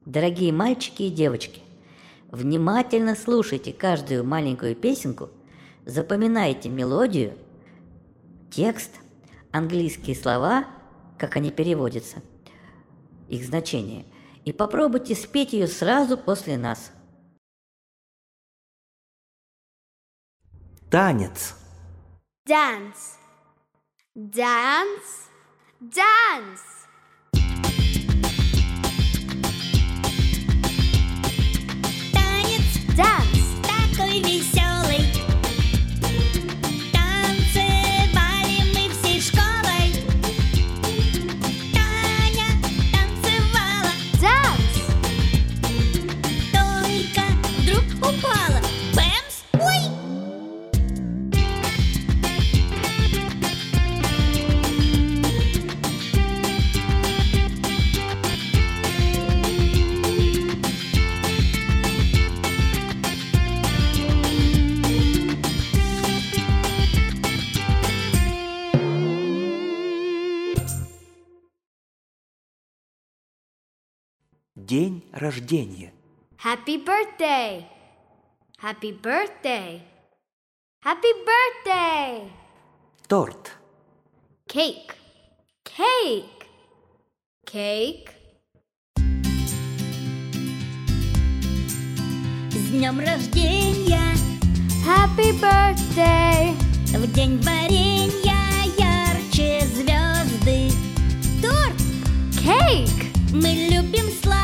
Дорогие мальчики и девочки, внимательно слушайте каждую маленькую песенку, запоминайте мелодию, текст, английские слова, как они переводятся, их значение, и попробуйте спеть ее сразу после нас. Танец. Dance. Dance. Dance. Танец Dance. такой веселый. Танцевали мы всей школой. Таня танцевала, Dance. только вдруг упала. Бэмс! Ой! День рождения. Happy birthday. Happy birthday. Happy birthday. Торт. Cake. Cake. Cake. С днем рождения, Happy birthday. в день варенья ярче звезды. Торт Cake. мы любим сладкий.